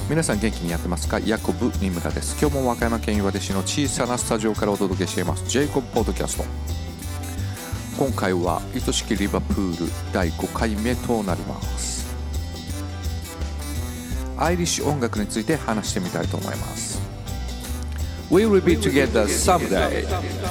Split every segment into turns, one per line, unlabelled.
皆さん元気にやってますか？ヤコブ・ニムラです。今日も和歌山県岩出市の小さなスタジオからお届けしていますジェイコブポッドキャスト。今回は愛しきリバプール第5回目となります。アイリッシュ音楽について話してみたいと思います。 We will be together someday。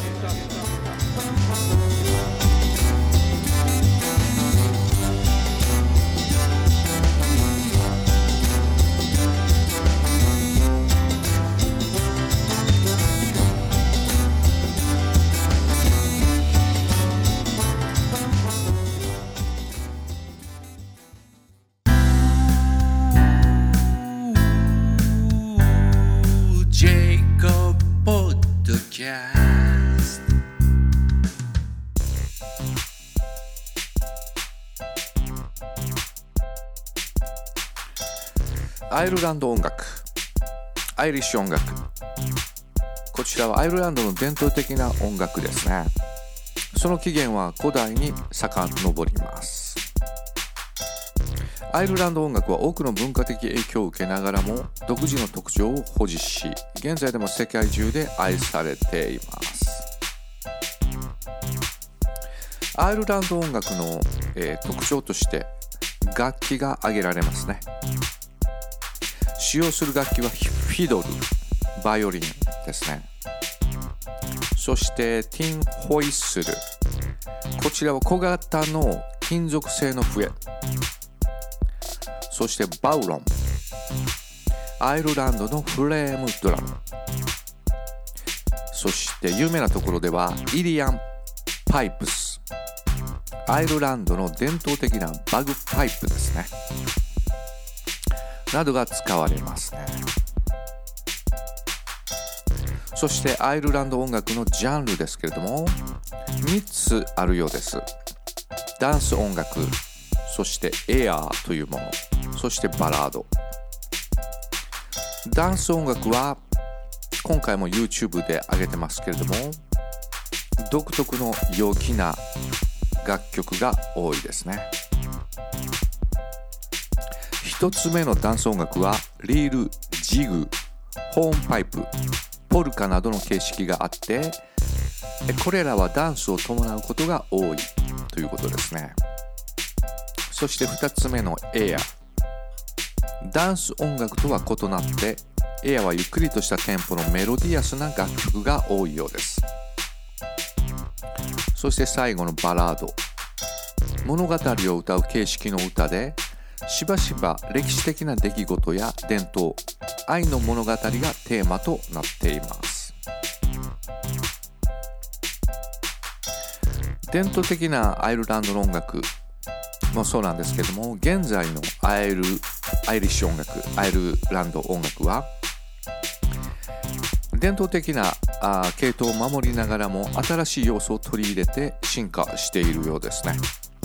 アイルランド音楽、アイリッシュ音楽、こちらはアイルランドの伝統的な音楽ですね。その起源は古代に遡ります。アイルランド音楽は多くの文化的影響を受けながらも独自の特徴を保持し、現在でも世界中で愛されています。アイルランド音楽の、特徴として楽器が挙げられますね。使用する楽器はフィドル、バイオリンですね。そしてティンホイッスル、こちらは小型の金属製の笛。そしてバウロン、アイルランドのフレームドラム。そして有名なところではイリアンパイプス、アイルランドの伝統的なバグパイプですね、などが使われますね。そしてアイルランド音楽のジャンルですけれども3つあるようです。ダンス音楽、そしてエアーというもの、そしてバラード。ダンス音楽は今回も YouTube で上げてますけれども独特の陽気な楽曲が多いですね。一つ目のダンス音楽はリール、ジグ、ホーンパイプ、ポルカなどの形式があって、これらはダンスを伴うことが多いということですね。そして二つ目のエア。ダンス音楽とは異なってエアはゆっくりとしたテンポのメロディアスな楽曲が多いようです。そして最後のバラード。物語を歌う形式の歌でしばしば歴史的な出来事や伝統、愛の物語がテーマとなっています。伝統的なアイルランドの音楽もそうなんですけども、現在のアイリッシュ音楽、アイルランド音楽は伝統的な系統を守りながらも新しい要素を取り入れて進化しているようですね。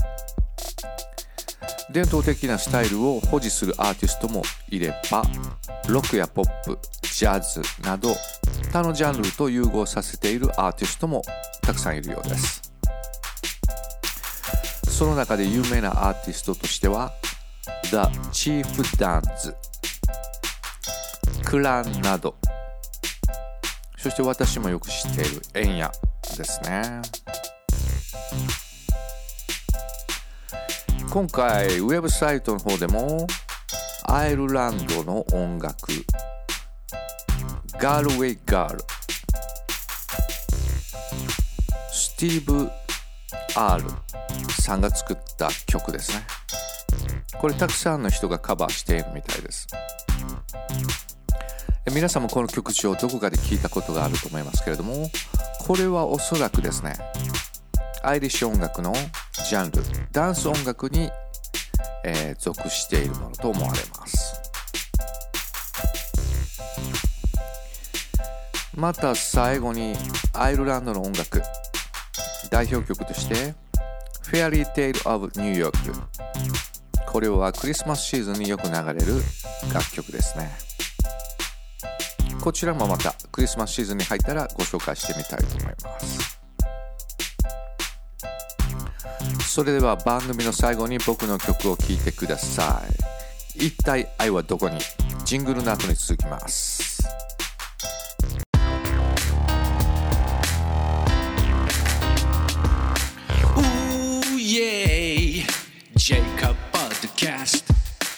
伝統的なスタイルを保持するアーティストもいれば、ロックやポップ、ジャズなど他のジャンルと融合させているアーティストもたくさんいるようです。その中で有名なアーティストとしては The Chief Dance、 クランなど、そして私もよく知っているエンヤですね。今回ウェブサイトの方でもアイルランドの音楽、ガールウェイガール、スティーブ・アールさんが作った曲ですね。これたくさんの人がカバーしているみたいです。皆さんもこの曲調をどこかで聞いたことがあると思いますけれども、これはおそらくですね、アイリッシュ音楽のジャンル、ダンス音楽に、属しているものと思われます。また最後にアイルランドの音楽、代表曲としてFairy Tale of New York、 これはクリスマスシーズンによく流れる楽曲ですね。こちらもまたクリスマスシーズンに入ったらご紹介してみたいと思います。それでは番組の最後に僕の曲を聴いてください。一体愛はどこに？ ジングルの後に続きます。
Yay! Jacob Podcast.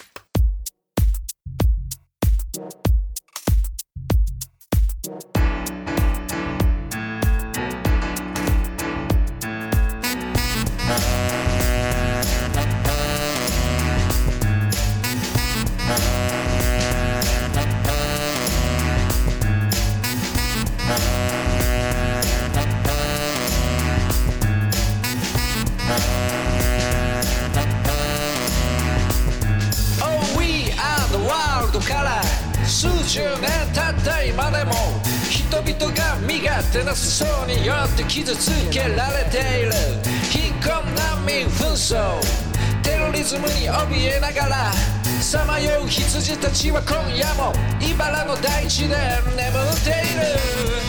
Oh, から数十年経った今でも人々が身勝手な思想によって傷つけられている。貧困難民紛争テロリズムに怯えながらさまよう羊たちは今夜も茨の大地で眠っている。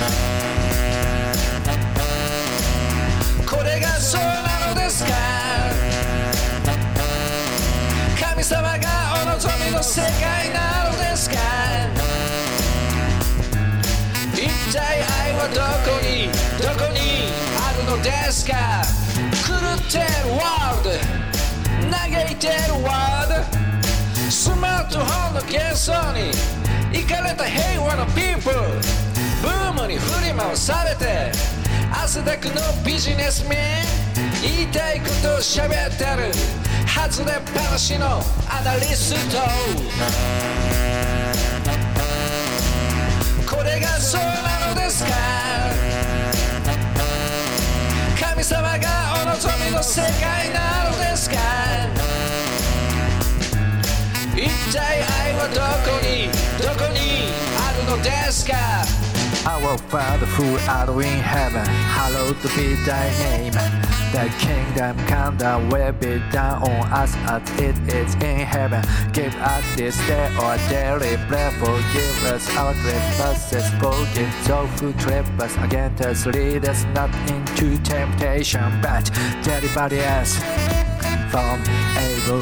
これがそうなのですか。神様がお望みの世界なのですか。一体愛はどこにあるのですか。狂ってるワールド嘆いてるワールドスマートフォンの幻想にイカれた平和のピープルブームに振り回されて汗だくのビジネスメン言いたいことを喋ってる外れっぱなしのアナリスト。これがそうなのですか。神様がお望みの世界なのですか。一体愛はどこにあるのですか。
Our Father who art in heaven, hallowed be thy name. Thy kingdom come, thy will be done on us as it is in heaven. Give us this day our daily bread, forgive us our trespasses, forgive those who trespass against us. Lead us not into temptation, but deliver us from evil.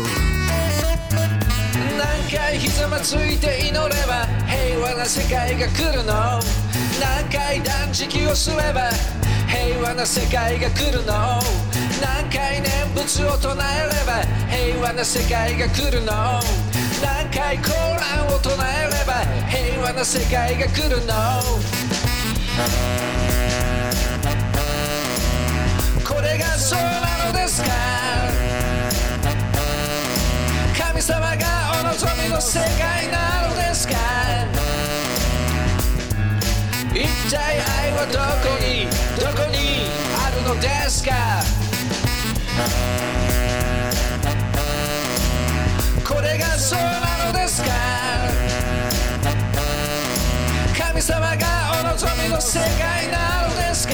何回ひざまずいて祈れば平和な世界が来るの。何回断食をすれば平和な世界が来るの。何回念仏を唱えれば平和な世界が来るの。何回コーランを唱えれば平和な世界が来るの。これがそうなのですか。神様がお望みの世界なのですか。一体愛はどこにあるのですか。これがそうなのですか。神様がお望みの世界なのですか。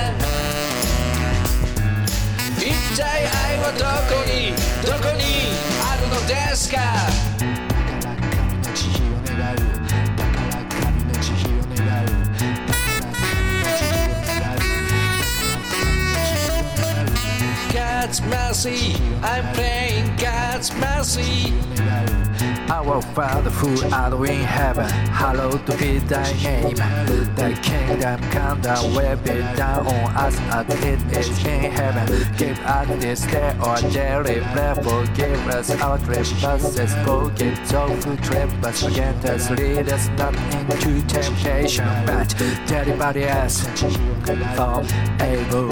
一体愛はどこにあるのですか。God's mercy, I'm praying God's mercy.
Our Father who art in heaven, hallowed be thy name. Thy kingdom come, thy will be done on us as it is in heaven. Give us this day our daily bread, forgive us our trespasses, forgive those who trespass against us. Lead us not into temptation, but deliver us from evil.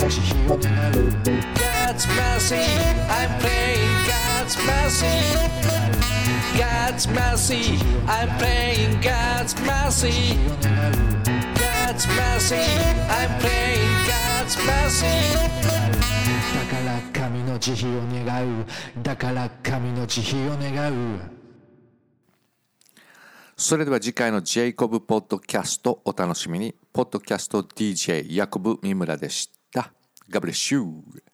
God's mercy, I'm praying God's mercy. God's mercy, I'm praying God's mercy. God's mercy, I'm praying God's mercy.
だから神の慈悲を願う。だから神の慈悲を願う。
それでは次回のジェイコブポッドキャストお楽しみに。ポッドキャスト DJ ヤコブ三村でした。God bless you.